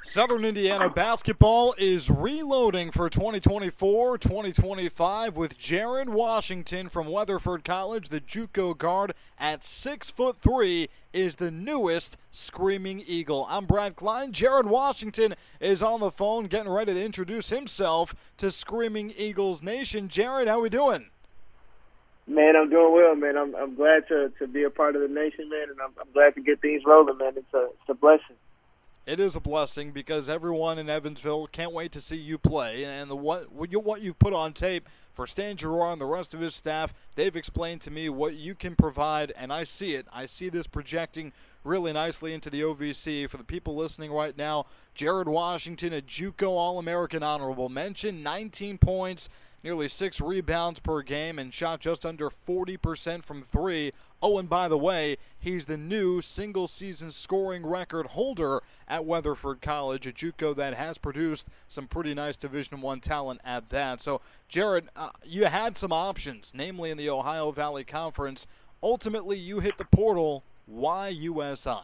Southern Indiana basketball is reloading for 2024-2025 with Jared Washington from Weatherford College. The JUCO guard at 6'3" is the newest Screaming Eagle. I'm Brad Klein. Jared Washington is on the phone getting ready to introduce himself to Screaming Eagles Nation. Jared, how we doing? Man, I'm doing well, man. I'm glad to be a part of the nation, man, and I'm glad to get things rolling, man. It's a blessing. It is a blessing because everyone in Evansville can't wait to see you play. And what you've put on tape for Stan Giroir and the rest of his staff, they've explained to me what you can provide, and I see it. I see this projecting really nicely into the OVC. For the people listening right now, Jared Washington, a JUCO All-American honorable mention, 19 points, nearly 6 rebounds per game, and shot just under 40% from three. Oh, and by the way, he's the new single-season scoring record holder at Weatherford College, a JUCO that has produced some pretty nice Division I talent at that. So, Jared, you had some options, namely in the Ohio Valley Conference. Ultimately, you hit the portal. Why USI?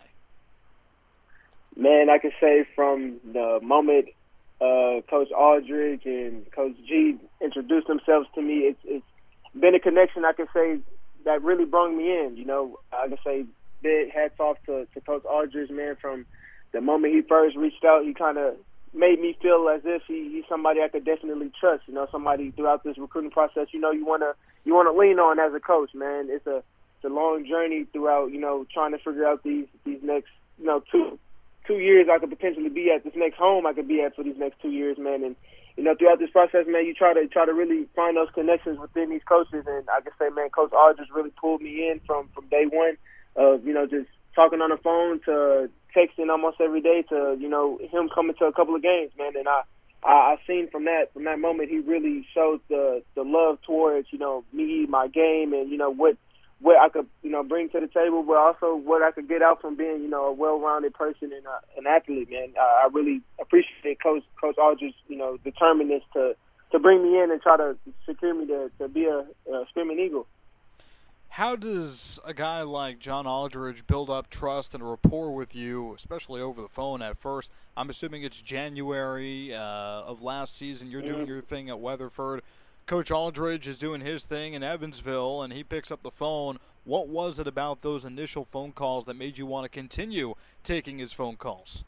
Man, I can say from the moment Coach Aldridge and Coach G introduced themselves to me, it's been a connection, I can say, that really brought me in. You know, I can say big hats off to Coach Aldridge, man. From the moment he first reached out, he kind of made me feel as if he's somebody I could definitely trust. You know, somebody throughout this recruiting process, you know, you wanna lean on as a coach, man. It's a long journey throughout, you know, trying to figure out these next, you know, two years I could potentially be at, this next home I could be at for these next 2 years, man. And you know, throughout this process, man, you try to really find those connections within these coaches. And I can say, man, Coach Aldridge really pulled me in from day one of, you know, just talking on the phone to texting almost every day to, you know, him coming to a couple of games, man. And I seen from that moment he really showed the love towards, you know, me, my game, and, you know, what I could, you know, bring to the table, but also what I could get out from being, you know, a well-rounded person and an athlete, man. I really appreciate Coach Aldridge's, you know, determinedness to bring me in and try to secure me to be a Screaming Eagle. How does a guy like John Aldridge build up trust and rapport with you, especially over the phone at first? I'm assuming it's January of last season. You're doing your thing at Weatherford. Coach Aldridge is doing his thing in Evansville, and he picks up the phone. What was it about those initial phone calls that made you want to continue taking his phone calls?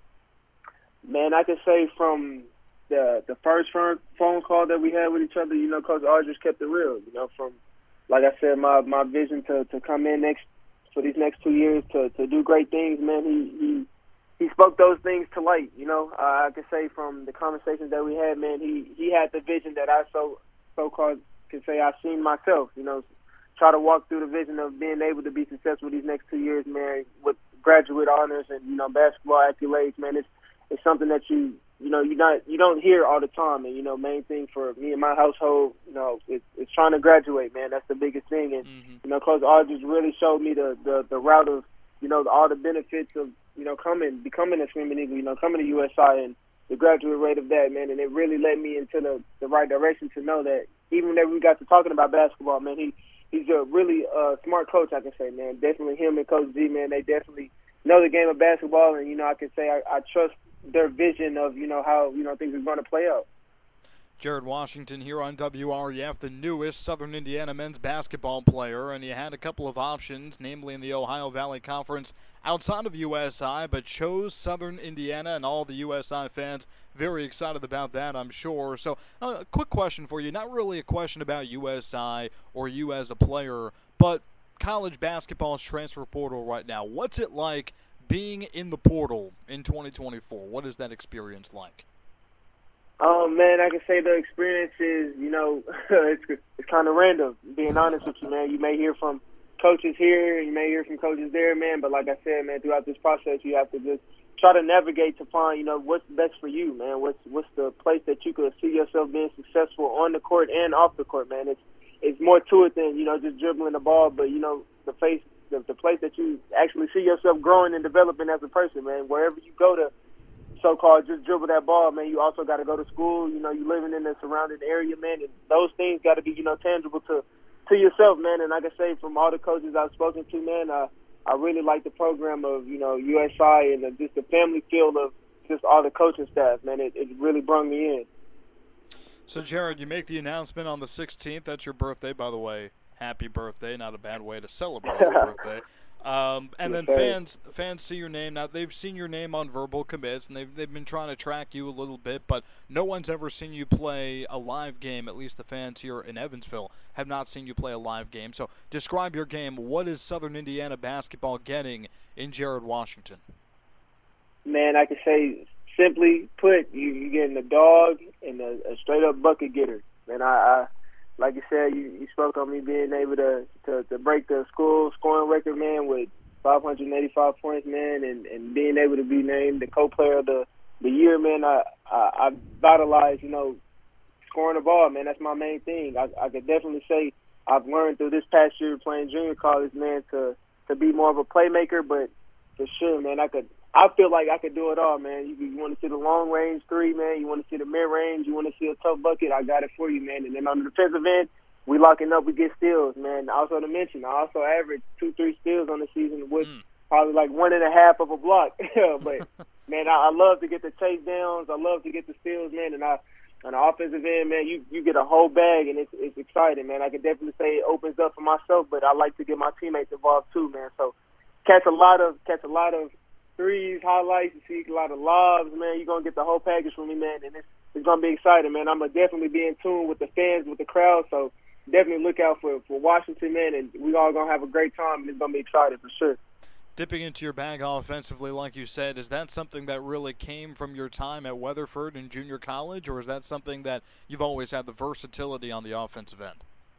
Man, I can say from the first phone call that we had with each other, you know, Coach Aldridge kept it real. You know, from, like I said, my vision to come in for these next 2 years to do great things, man, he spoke those things to light. You know, I can say from the conversations that we had, man, he had the vision that I so-called can say I've seen myself, you know, try to walk through the vision of being able to be successful these next 2 years, man, with graduate honors and, you know, basketball accolades, man. It's something that you don't hear all the time. And, you know, main thing for me and my household, you know, it's trying to graduate, man. That's the biggest thing. And, you know, Coach Aldridge really showed me the route of, you know, all the benefits of, you know, becoming a Screaming Eagle, you know, coming to USI and the graduate rate of that, man. And it really led me into the right direction to know that even whenever we got to talking about basketball, man, he's a really smart coach, I can say, man. Definitely him and Coach G, man, they definitely know the game of basketball. And, you know, I can say I trust their vision of, you know, how, you know, things are going to play out. Jared Washington here on WREF, the newest Southern Indiana men's basketball player, and you had a couple of options, namely in the Ohio Valley Conference outside of USI, but chose Southern Indiana, and all the USI fans very excited about that, I'm sure. So a quick question for you, not really a question about USI or you as a player, but college basketball's transfer portal right now. What's it like being in the portal in 2024? What is that experience like? Man, I can say the experience is, you know, it's kind of random, being honest with you, man. You may hear from coaches here, you may hear from coaches there, man, but like I said, man, throughout this process, you have to just try to navigate to find, you know, what's best for you, man. What's the place that you could see yourself being successful on the court and off the court, man. It's more to it than, you know, just dribbling the ball, but, you know, the place that you actually see yourself growing and developing as a person, man. Wherever you go to so-called just dribble that ball, man, you also got to go to school. You know, you living in the surrounding area, man, and those things got to be, you know, tangible to yourself, man. And like I say, from all the coaches I've spoken to, man, I really like the program of, you know, USI and just the family feel of, just all the coaching staff, man. It really brought me in. So, Jared, you make the announcement on the 16th. That's your birthday, by the way. Happy birthday. Not a bad way to celebrate your birthday. And then fans see your name. Now, they've seen your name on verbal commits, and they've been trying to track you a little bit, but no one's ever seen you play a live game. At least the fans here in Evansville have not seen you play a live game. So describe your game. What is Southern Indiana basketball getting in Jared Washington? Man, I can say simply put, you're getting a dog and a straight-up bucket getter. And I like you said, you spoke on me being able to break the school scoring record, man, with 585 points, man, and being able to be named the co-player of the year, man. I vitalized, scoring the ball, man. That's my main thing. I could definitely say I've learned through this past year playing junior college, man, to be more of a playmaker, but for sure, man, I feel like I could do it all, man. You want to see the long-range three, man. You want to see the mid-range. You want to see a tough bucket. I got it for you, man. And then on the defensive end, we locking up. We get steals, man. Also to mention, I also average 2-3 steals on the season with probably like 1.5 of a block. But, man, I love to get the chase downs. I love to get the steals, man. And on the offensive end, man, you get a whole bag, and it's exciting, man. I can definitely say it opens up for myself, but I like to get my teammates involved too, man. So catch a lot of threes, highlights, you see a lot of lobs, man. You're going to get the whole package from me, man, and it's going to be exciting, man. I'm going to definitely be in tune with the fans, with the crowd, so definitely look out for Washington, man, and we all going to have a great time, and it's going to be exciting for sure. Dipping into your bag offensively, like you said, is that something that really came from your time at Weatherford in junior college, or is that something that you've always had the versatility on the offensive end?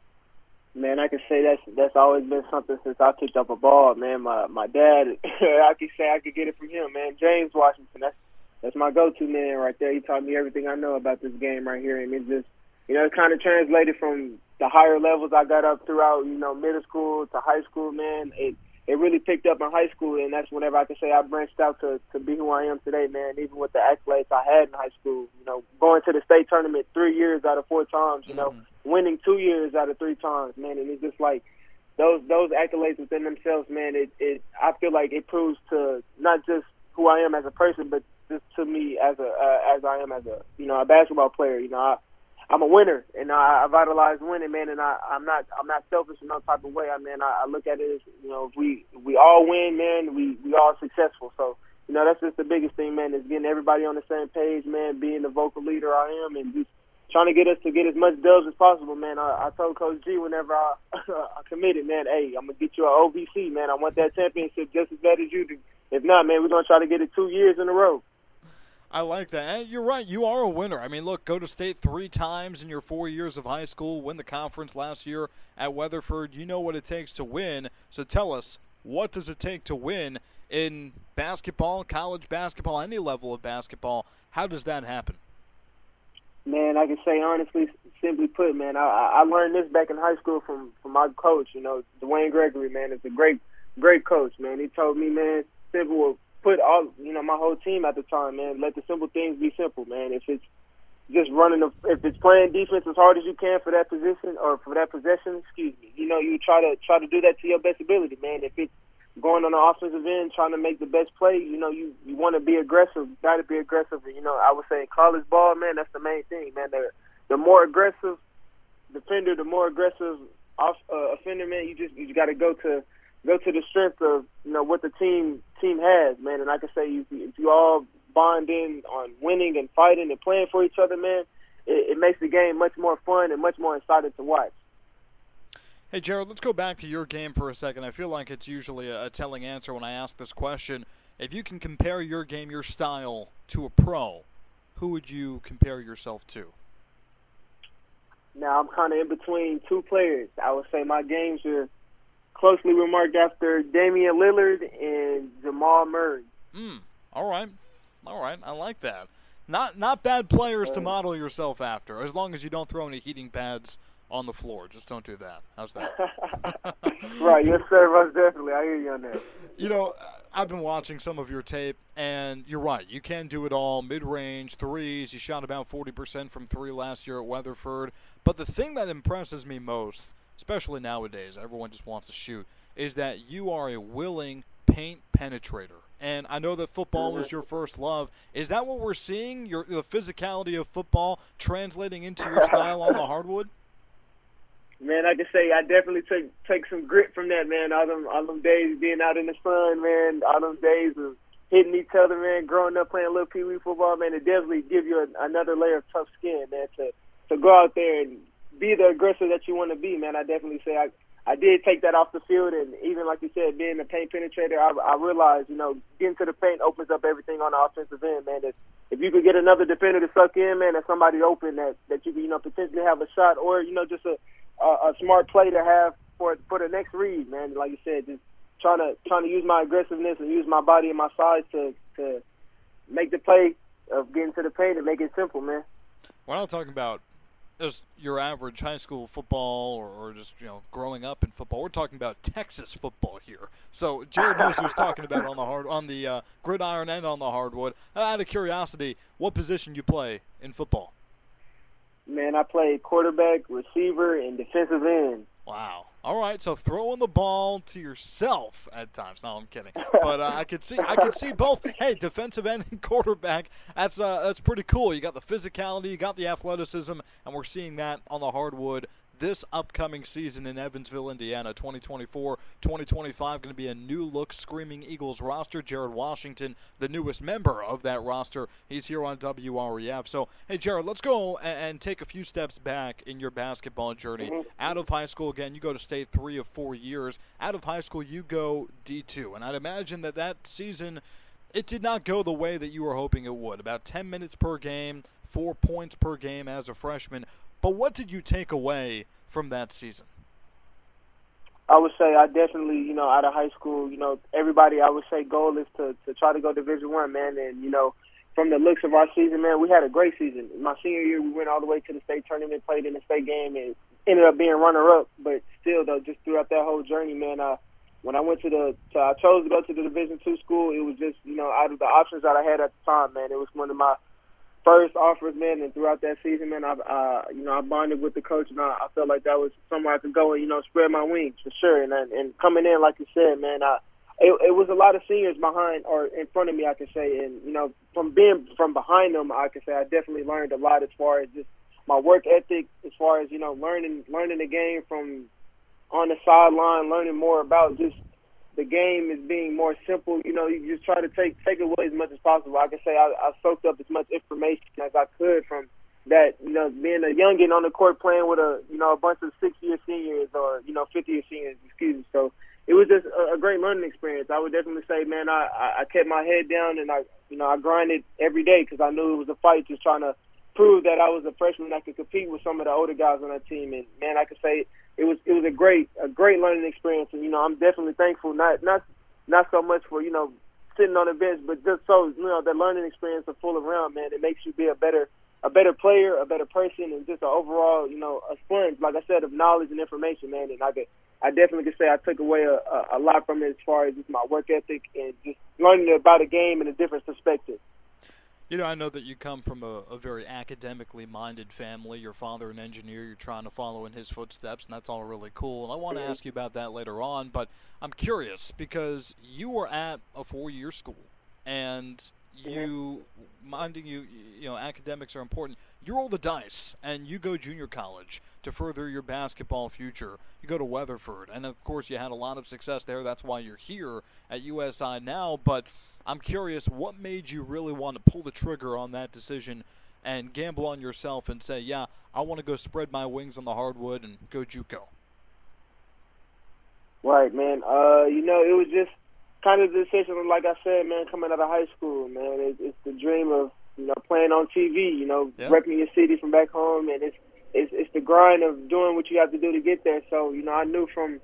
Man, I can say that's always been something since I picked up a ball, man. My dad, I could say I could get it from him, man. James Washington, that's my go-to man right there. He taught me everything I know about this game right here, and it just, it kind of translated from the higher levels I got up throughout, middle school to high school, man. It really picked up in high school, and that's whenever I can say I branched out to be who I am today, man, even with the accolades I had in high school. Going to the state tournament 3 years out of 4 times, winning 2 years out of 3 times, man, and it's just like those accolades within themselves, man, I feel like it proves to not just who I am as a person, but just to me as I am as a basketball player. I'm a winner, and I vitalize winning, man, and I'm not selfish in no type of way. I look at it as, if we all win, man, we all successful. So, that's just the biggest thing, man, is getting everybody on the same page, man, being the vocal leader I am, and just trying to get us to get as much dubs as possible, man. I told Coach G whenever I committed, man, hey, I'm going to get you an OVC, man. I want that championship just as bad as you do. If not, man, we're going to try to get it 2 years in a row. I like that. And you're right. You are a winner. I mean, look, go to state 3 times in your 4 years of high school, win the conference last year at Weatherford. You know what it takes to win. So tell us, what does it take to win in basketball, college basketball, any level of basketball? How does that happen? Man, I can say honestly, simply put, man, I learned this back in high school from my coach, Dwayne Gregory, man. It's a great coach, man. He told me, man, simple, put all, my whole team at the time, man, let the simple things be simple, man. If it's just if it's playing defense as hard as you can for that position or for that possession, you try to do that to your best ability, man. If it's going on the offensive end, trying to make the best play, you want to be aggressive, got to be aggressive. I would say in college ball, man, that's the main thing, man. The more aggressive defender, the more aggressive offender, man. You got to go to the strength of what the team has, man. And I can say if you all bond in on winning and fighting and playing for each other, man, it makes the game much more fun and much more exciting to watch. Hey, Jared, let's go back to your game for a second. I feel like it's usually a telling answer when I ask this question. If you can compare your game, your style, to a pro, who would you compare yourself to? Now, I'm kind of in between 2 players. I would say my games are closely remarked after Damian Lillard and Jamal Murray. All right. I like that. Not bad players to model yourself after, as long as you don't throw any heating pads on the floor. Just don't do that. How's that? Right. Yes, sir. Most definitely. I hear you on that. I've been watching some of your tape, and you're right. You can do it all. Mid-range, threes. You shot about 40% from 3 last year at Weatherford. But the thing that impresses me most, especially nowadays, everyone just wants to shoot, is that you are a willing paint penetrator. and I know that football was your first love. Is that what we're seeing? The physicality of football translating into your style on the hardwood? Man, I can say I definitely take some grit from that, man. All them days being out in the sun, man. All them days of hitting each other, man. Growing up playing little pee-wee football, man. It definitely gives you another layer of tough skin, man. To go out there and be the aggressor that you want to be, man. I definitely say I did take that off the field, and even like you said, being a paint penetrator, I realized, getting to the paint opens up everything on the offensive end, man. If you could get another defender to suck in, man, and somebody open that you can, potentially have a shot, or just a smart play to have for the next read, man. Like you said, just trying to use my aggressiveness and use my body and my size to make the play of getting to the paint and make it simple, man. We're not talking about just your average high school football or just growing up in football. We're talking about Texas football here. So Jared knows who's talking about on the gridiron and on the hardwood. Out of curiosity, what position you play in football? Man, I play quarterback, receiver, and defensive end. Wow. All right, so throwing the ball to yourself at times. No, I'm kidding. But I could see both. Hey, defensive end and quarterback. That's pretty cool. You got the physicality, you got the athleticism, and we're seeing that on the hardwood this upcoming season in Evansville, Indiana, 2024-2025, going to be a new-look Screaming Eagles roster. Jared Washington, the newest member of that roster, he's here on WREF. So, hey, Jared, let's go and take a few steps back in your basketball journey. Out of high school, again, you go to state 3 of 4 years. Out of high school, you go D2. And I'd imagine that season, it did not go the way that you were hoping it would. About 10 minutes per game, 4 points per game as a freshman. But what did you take away from that season? I would say I definitely, out of high school, everybody, I would say goal is to try to go Division I, man. And, from the looks of our season, man, we had a great season. My senior year, we went all the way to the state tournament, played in the state game, and ended up being runner-up. But still, though, just throughout that whole journey, man, when I went I chose to go to the Division II school, it was just, out of the options that I had at the time, man, it was one of my first offers, man, and throughout that season, man, I bonded with the coach, and I felt like that was somewhere I could go and, spread my wings for sure. And coming in, like you said, man, it was a lot of seniors behind or in front of me, I could say, and from being from behind them, I could say I definitely learned a lot as far as just my work ethic, as far as learning the game from on the sideline, learning more about just the game is being more simple. You just try to take away as much as possible. I can say I soaked up as much information as I could from that, being a youngin on the court playing with a bunch of 6-year seniors or, 50-year seniors, excuse me. So it was just a great learning experience. I would definitely say, man, I kept my head down and I grinded every day because I knew it was a fight, just trying to prove that I was a freshman that could compete with some of the older guys on that team. And, man, I could say it was a great learning experience, and I'm definitely thankful. Not so much for sitting on the bench, but just so the learning experience of full around, man. It makes you be a better player, a better person, and just an overall a sponge, like I said, of knowledge and information, man. And I definitely could say I took away a lot from it as far as just my work ethic and just learning about a game in a different perspective. I know that you come from a very academically minded family. Your father an engineer. You're trying to follow in his footsteps, and that's all really cool. And I want to ask you about that later on, but I'm curious because you were at a 4-year school, and academics are important. You roll the dice, and you go junior college to further your basketball future. You go to Weatherford, and of course you had a lot of success there. That's why you're here at USI now, but I'm curious, what made you really want to pull the trigger on that decision and gamble on yourself and say, yeah, I want to go spread my wings on the hardwood and go JUCO? Right, man. It was just kind of the decision, like I said, man, coming out of high school, man. It's the dream of, playing on TV, repping your city from back home, and it's the grind of doing what you have to do to get there. So, I knew from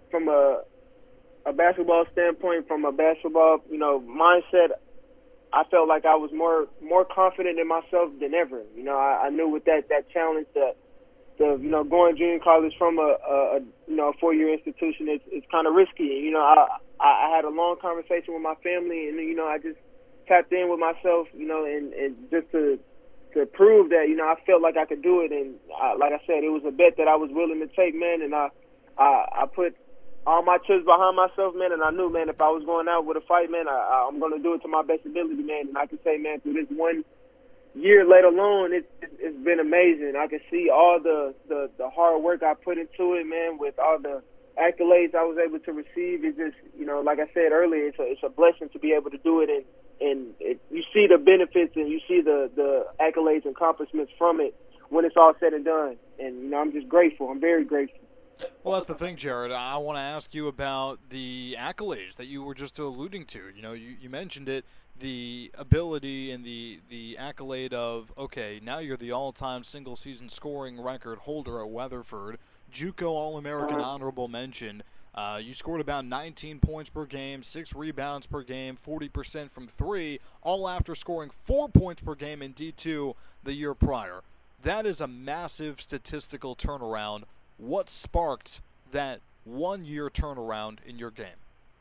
a basketball standpoint, from a basketball, mindset, I felt like I was more confident in myself than ever. I knew with that challenge that going junior college from a 4-year institution, it's kind of risky. I had a long conversation with my family, and I just tapped in with myself, and just to prove that I felt like I could do it. And like I said, it was a bet that I was willing to take, man. And I put all my chips behind myself, man, and I knew, man, if I was going out with a fight, man, I'm going to do it to my best ability, man. And I can say, man, through this 1 year, let alone, it's been amazing. I can see all the hard work I put into it, man, with all the accolades I was able to receive. It's just, like I said earlier, it's a blessing to be able to do it, and you see the benefits and you see the accolades and accomplishments from it when it's all said and done. And, I'm just grateful. I'm very grateful. Well, that's the thing, Jared. I want to ask you about the accolades that you were just alluding to. You mentioned it, the ability and the accolade of, okay, now you're the all-time single-season scoring record holder at Weatherford, JUCO All-American honorable mention. You scored about 19 points per game, 6 rebounds per game, 40% from 3, all after scoring 4 points per game in D2 the year prior. That is a massive statistical turnaround. What sparked that 1 year turnaround in your game?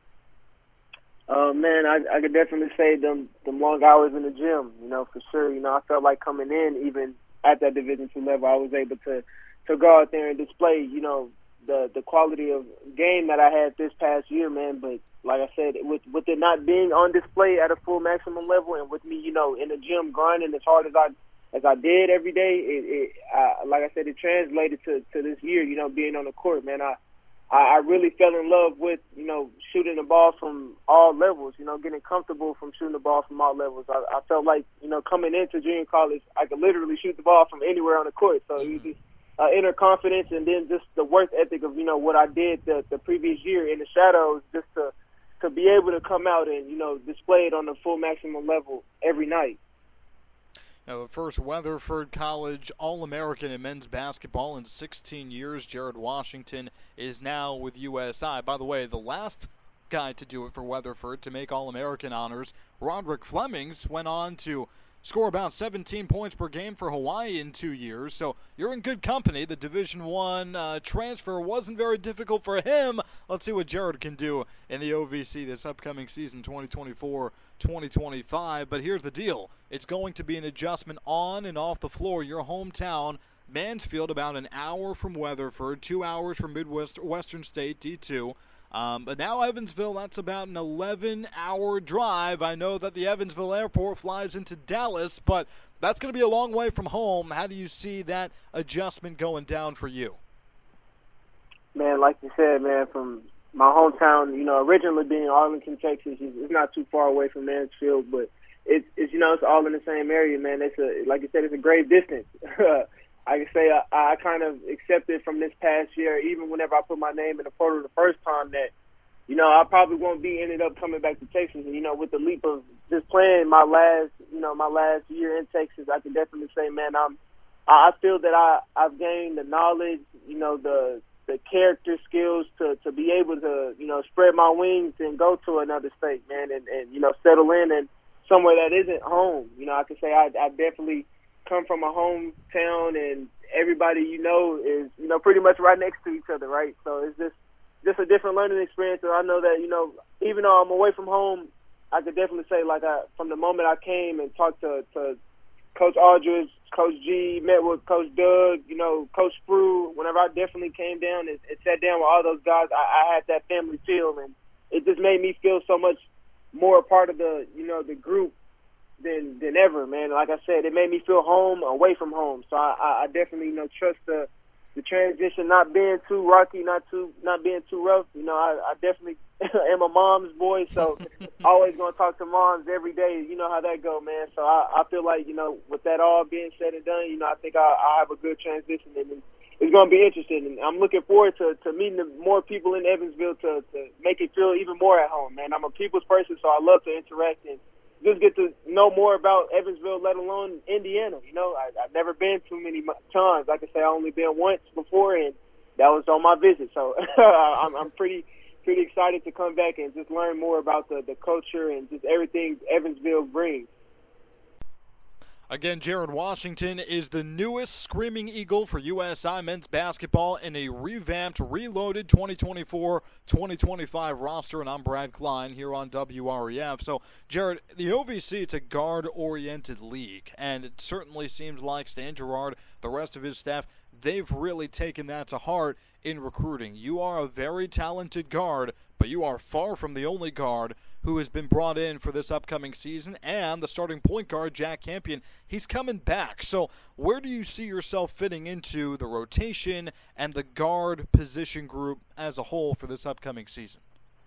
Man, I could definitely say them long hours in the gym, for sure. I felt like coming in, even at that Division II level, I was able to go out there and display, the quality of game that I had this past year, man. But like I said, with it not being on display at a full maximum level, and with me, in the gym grinding as hard as I did every day, like I said, it translated to this year, being on the court, man. I really fell in love with, shooting the ball from all levels, getting comfortable from shooting the ball from all levels. I felt like, coming into junior college, I could literally shoot the ball from anywhere on the court. So it was just inner confidence, and then just the work ethic of, what I did the previous year in the shadows, just to be able to come out and, display it on the full maximum level every night. Now, the first Weatherford College All-American in men's basketball in 16 years, Jared Washington, is now with USI. By the way, the last guy to do it for Weatherford to make All-American honors, Roderick Flemings, went on to score about 17 points per game for Hawaii in 2 years. So you're in good company. The Division I transfer wasn't very difficult for him. Let's see what Jared can do in the OVC this upcoming season, 2024-2025. But here's the deal. It's going to be an adjustment on and off the floor. Your hometown, Mansfield, about an hour from Weatherford, 2 hours from Western State, D2. But now Evansville, that's about an 11-hour drive. I know that the Evansville airport flies into Dallas, but that's going to be a long way from home. How do you see that adjustment going down for you? Man, like you said, man, from my hometown, originally being Arlington, Texas, it's not too far away from Mansfield, but it's it's all in the same area, man. Like you said, it's a great distance. I can say I kind of accepted from this past year, even whenever I put my name in the portal the first time, that, I probably won't ended up coming back to Texas. And, with the leap of just playing my last year in Texas, I can definitely say, man, I feel that I've gained the knowledge, the character skills to be able to, spread my wings and go to another state, man, and settle in and somewhere that isn't home. I can say I definitely come from a hometown, and everybody is pretty much right next to each other, right? So it's just a different learning experience. And I know that even though I'm away from home, I could definitely say, from the moment I came and talked to Coach Aldridge, Coach G, met with Coach Doug, Coach Sprue, whenever I definitely came down and sat down with all those guys, I had that family feel, and it just made me feel so much more a part of the the group than ever, man. Like I said, it made me feel home away from home. So I definitely trust the transition not being too rocky, not being too rough. I definitely am a mom's boy, so always gonna talk to moms every day. You know how that go, man. So I feel like with that all being said and done, I think I have a good transition, and it's gonna be interesting. And I'm looking forward to meeting more people in Evansville to make it feel even more at home, man. I'm a people's person, so I love to interact and just get to know more about Evansville, let alone Indiana. I've never been too many times. Like I say, I only been once before, and that was on my visit. So I'm pretty excited to come back and just learn more about the culture and just everything Evansville brings. Again, Jared Washington is the newest Screaming Eagle for USI men's basketball in a revamped, reloaded 2024-2025 roster, and I'm Brad Klein here on WREF. So, Jared, the OVC, it's a guard-oriented league, and it certainly seems like Stan Gerard, the rest of his staff, they've really taken that to heart in recruiting. You are a very talented guard, but you are far from the only guard who has been brought in for this upcoming season, and the starting point guard, Jack Campion, he's coming back. So where do you see yourself fitting into the rotation and the guard position group as a whole for this upcoming season?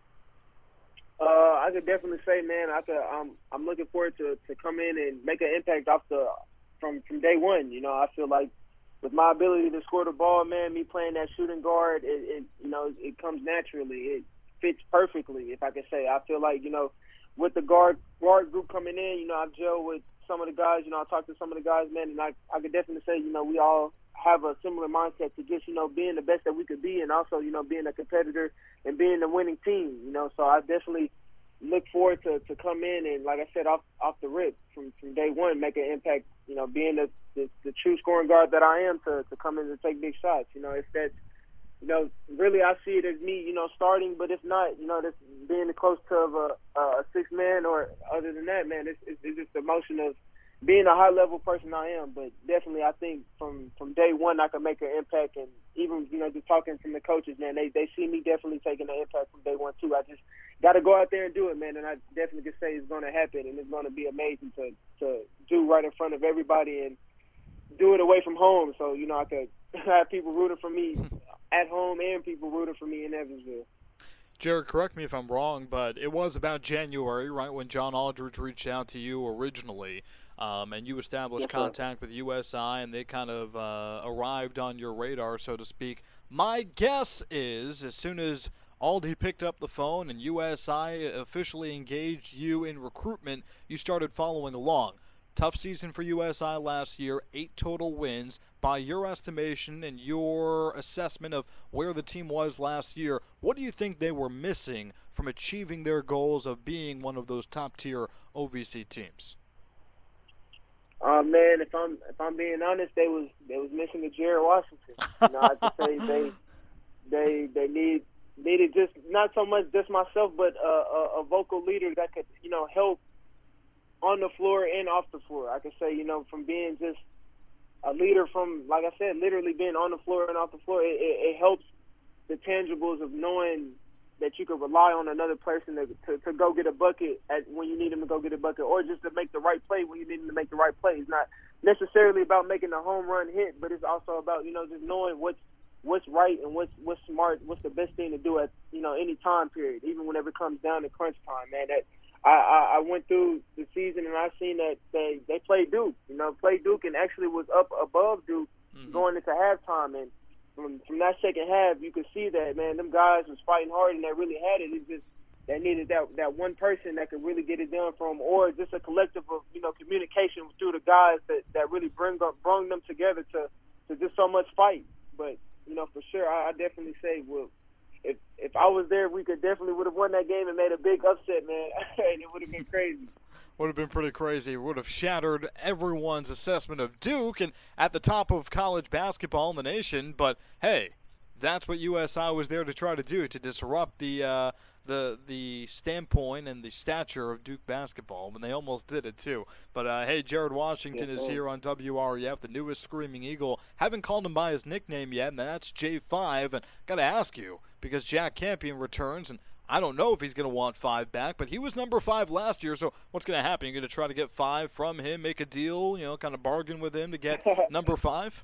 I could definitely say, man, I'm looking forward to come in and make an impact from day one. You know, I feel like with my ability to score the ball, man, me playing that shooting guard, it comes naturally. It fits perfectly, if I could say. I feel like, with the guard group coming in, I've gelled with some of the guys. I talked to some of the guys, man, and I could definitely say, we all have a similar mindset to just, being the best that we could be, and also, being a competitor and being a winning team, So I definitely look forward to come in and, like I said, off the rip from day one, make an impact, being the true scoring guard that I am to come in and take big shots. If that's, really I see it as me, starting, but if not, that's being close to a sixth man, or other than that, man, it's just the emotion of being a high-level person I am. But definitely I think from day one I can make an impact, and even, just talking to the coaches, man, they see me definitely taking an impact from day one too. I just got to go out there and do it, man, and I definitely can say it's going to happen, and it's going to be amazing to do right in front of everybody and do it away from home. So, I could have people rooting for me at home and people rooting for me in Evansville. Jared, correct me if I'm wrong, but it was about January, right, when John Aldridge reached out to you originally, and you established contact with USI, and they kind of arrived on your radar, so to speak. My guess is, as soon as Aldi picked up the phone and USI officially engaged you in recruitment, you started following along. Tough season for USI last year, 8 total wins. By your estimation and your assessment of where the team was last year, what do you think they were missing from achieving their goals of being one of those top-tier OVC teams? Man, if I'm being honest, they was missing a Jared Washington. I have to say they needed just not so much just myself, but a vocal leader that could help on the floor and off the floor. I could say, from being just a leader from, like I said, literally being on the floor and off the floor, it helps the tangibles of knowing that you can rely on another person to go get a bucket when you need him to go get a bucket, or just to make the right play when you need him to make the right play. It's not necessarily about making a home run hit, but it's also about, just knowing what's right and what's smart, what's the best thing to do at, any time period, even whenever it comes down to crunch time, man. That I went through the season and I seen that they played Duke, played Duke and actually was up above Duke going into halftime. And from that second half, you could see that, man, them guys was fighting hard and they really had it. It's just they needed that one person that could really get it done from, or just a collective of, communication through the guys that really brung them together to just so much fight. But, for sure, I definitely say, well, if I was there, we would have won that game and made a big upset, man. And it would have been crazy. Would have been pretty crazy. It would have shattered everyone's assessment of Duke and at the top of college basketball in the nation. But, hey, that's what USI was there to try to do, to disrupt the standpoint and the stature of Duke basketball, and they almost did it too. But hey, Jared Washington is here on WREF, the newest Screaming Eagle. Haven't called him by his nickname yet, and that's J5. And got to ask you, because Jack Campion returns, and I don't know if he's going to want 5 back, but he was number 5 last year, so what's going to happen? You're going to try to get 5 from him, make a deal, kind of bargain with him to get number 5?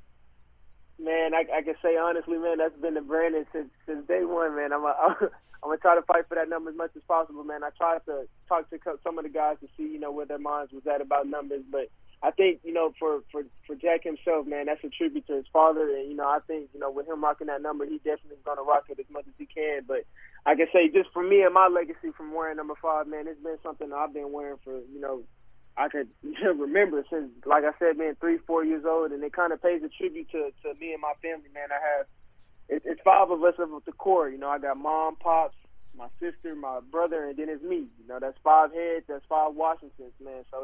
Man, I can say honestly, man, that's been the branding since day one, man. I'm gonna try to fight for that number as much as possible, man. I tried to talk to some of the guys to see, where their minds was at about numbers, but I think, for Jack himself, man, that's a tribute to his father, and I think, with him rocking that number, he definitely is gonna rock it as much as he can. But I can say, just for me and my legacy from wearing number 5, man, it's been something that I've been wearing for, I could remember since, like I said, being 3-4 years old, and it kind of pays a tribute to me and my family, man. It's 5 of us of the core, I got mom, pops, my sister, my brother, and then it's me. That's 5 heads, that's 5 Washingtons, man. So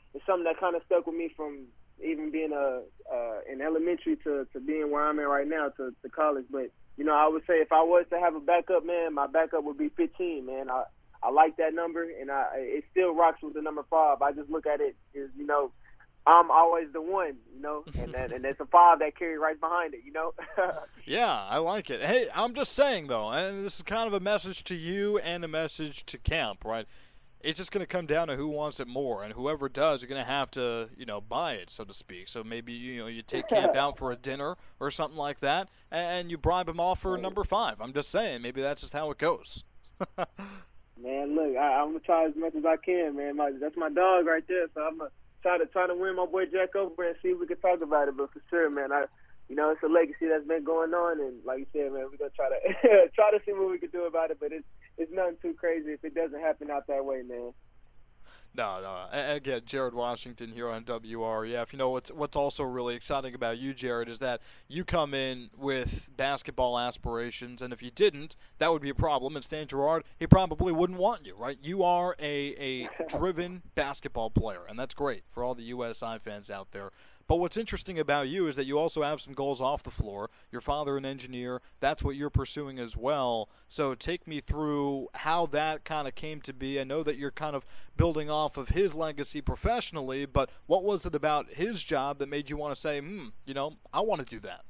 it's something that kind of stuck with me from even being in elementary to being where I'm at right now to college. But I would say if I was to have a backup, man, my backup would be 15. Man, I like that number, and it still rocks with the number 5. I just look at it as I'm always the one, and there's a 5 that carry right behind it, Yeah, I like it. Hey, I'm just saying though, and this is kind of a message to you and a message to camp, right? It's just going to come down to who wants it more, and whoever does, you're going to have to, buy it, so to speak. So maybe you take camp out for a dinner or something like that, and you bribe him off for number 5. I'm just saying, maybe that's just how it goes. Man, look, I'm gonna try as much as I can, man. That's my dog right there, so I'm gonna try to win my boy Jack over and see if we can talk about it. But for sure, man, it's a legacy that's been going on, and like you said, man, we're gonna try to try to see what we can do about it. But it's nothing too crazy if it doesn't happen out that way, man. No. Again, Jared Washington here on WREF. What's also really exciting about you, Jared, is that you come in with basketball aspirations, and if you didn't, that would be a problem. And Stan Gerard, he probably wouldn't want you, right? You are a driven basketball player, and that's great for all the USI fans out there. But what's interesting about you is that you also have some goals off the floor. Your father, an engineer, that's what you're pursuing as well. So take me through how that kind of came to be. I know that you're kind of building off of his legacy professionally, but what was it about his job that made you want to say, I want to do that?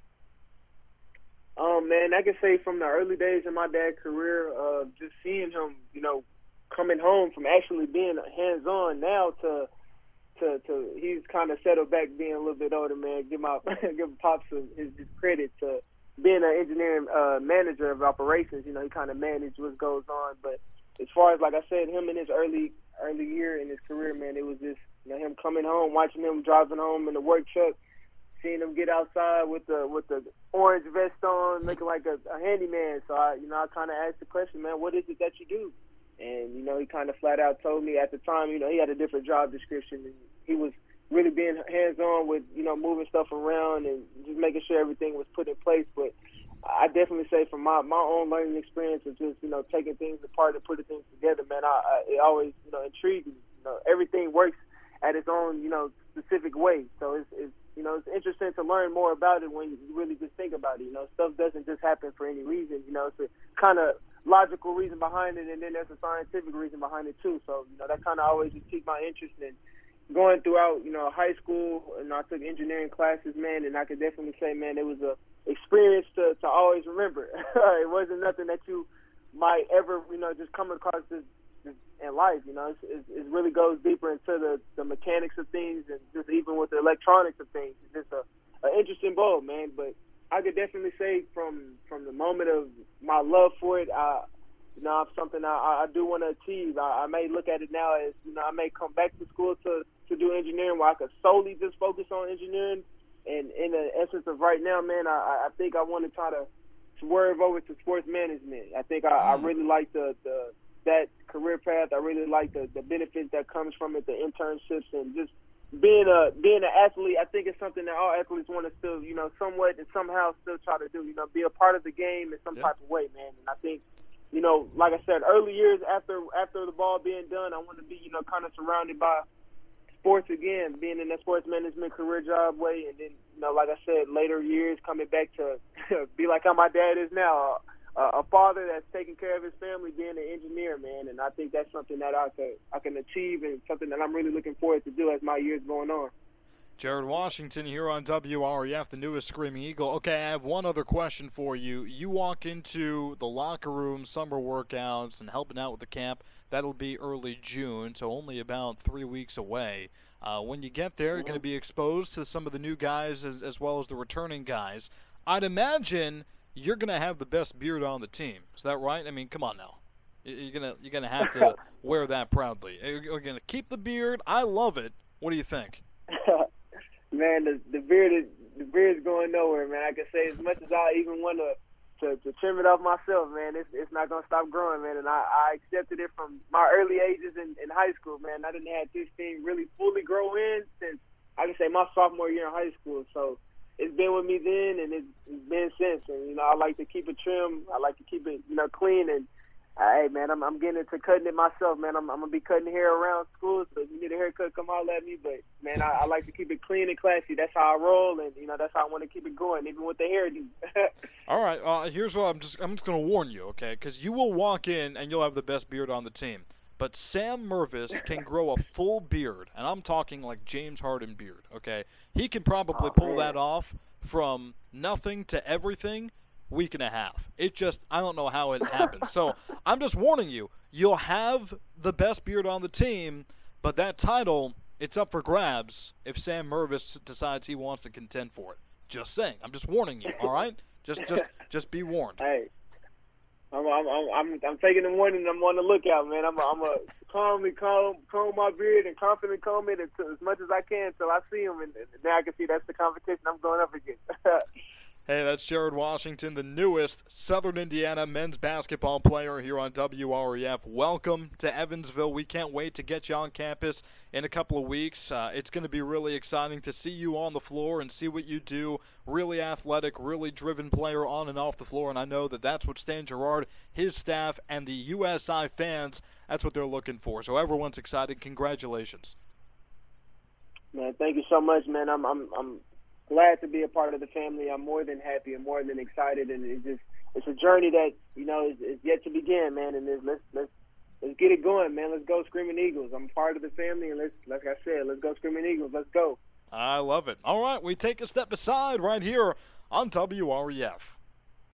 Man, I can say from the early days of my dad's career, just seeing him, coming home from actually being hands-on now to he's kind of settled back being a little bit older, man. Give Pops his credit to being an engineering manager of operations. He kind of managed what goes on. But as far as, like I said, him in his early year in his career, man, it was just him coming home, watching him driving home in the work truck, seeing him get outside with the orange vest on, looking like a handyman. So I kind of asked the question, man, what is it that you do? And, he kind of flat out told me at the time, he had a different job description. And he was really being hands-on with, moving stuff around and just making sure everything was put in place. But I definitely say from my own learning experience of just, taking things apart and putting things together, man, it always, intrigued me. Everything works at its own, specific way. So it's interesting to learn more about it when you really just think about it. Stuff doesn't just happen for any reason. It's a kind of logical reason behind it, and then there's a scientific reason behind it too. So that kind of always just piqued my interest in going throughout high school. And I took engineering classes, man, and I could definitely say, man, it was a experience to always remember. It wasn't nothing that you might ever just come across this in life. It really goes deeper into the mechanics of things, and just even with the electronics of things. It's just an interesting bowl, man. But I could definitely say from the moment of my love for it, something I do want to achieve. I may look at it now as, I may come back to school to do engineering where I could solely just focus on engineering. And in the essence of right now, man, I think I want to try to swerve over to sports management. I think I really like that career path. I really like the benefits that comes from it, the internships, and just being an athlete. I think it's something that all athletes want to still, somewhat and somehow still try to do, be a part of the game in some type of way, man. And I think, like I said, early years after the ball being done, I want to be, kind of surrounded by sports again, being in that sports management career job way. And then, like I said, later years coming back to be like how my dad is now, a father that's taking care of his family, being an engineer, man. And I think that's something that I can achieve, and something that I'm really looking forward to do as my years going on. Jared Washington here on WREF, the newest Screaming Eagle. Okay, I have one other question for you. You walk into the locker room, summer workouts, and helping out with the camp. That'll be early June, so only about 3 weeks away. When you get there, you're going to be exposed to some of the new guys as well as the returning guys. I'd imagine you're going to have the best beard on the team. Is that right? I mean, come on now. You're gonna have to wear that proudly. You're going to keep the beard. I love it. What do you think? Man, the beard's going nowhere, man. I can say as much as I even want to trim it off myself, man, it's not gonna stop growing, man. And I accepted it from my early ages in high school, man. I didn't have this thing really fully grow in since, I can say, my sophomore year in high school. So it's been with me then, and it's been since. And I like to keep it trim. I like to keep it clean, and Hey, man, I'm getting into cutting it myself, man. I'm gonna be cutting hair around school, so if you need a haircut, come holler at me. But man, I like to keep it clean and classy. That's how I roll, and that's how I want to keep it going, even with the hairdo. All right, here's what I'm just gonna warn you, okay? Because you will walk in and you'll have the best beard on the team. But Sam Mervis can grow a full beard, and I'm talking like James Harden beard, okay? He can probably pull that off from nothing to everything week and a half. It just, I don't know how it happens. So I'm just warning you, you'll have the best beard on the team, but that title, it's up for grabs if Sam Mervis decides he wants to contend for it. Just saying. I'm just warning you, all right? Just be warned. Hey. I'm taking the warning. I'm on the lookout, man. I'm a comb my beard and confident comb it as much as I can until I see him, and now I can see that's the competition I'm going up against. Hey, that's Jared Washington, the newest Southern Indiana men's basketball player here on WREF. Welcome to Evansville. We can't wait to get you on campus in a couple of weeks. It's going to be really exciting to see you on the floor and see what you do. Really athletic, really driven player on and off the floor, and I know that that's what Stan Gerard, his staff, and the USI fans, that's what they're looking for. So everyone's excited. Congratulations. Man, thank you so much, man. I'm glad to be a part of the family. I'm more than happy and more than excited, and it's a journey that is yet to begin, man. And let's get it going, man. Let's go Screaming Eagles. I'm part of the family, and like I said, let's go Screaming Eagles. Let's go. I love it. All right, we take a step aside right here on WREF.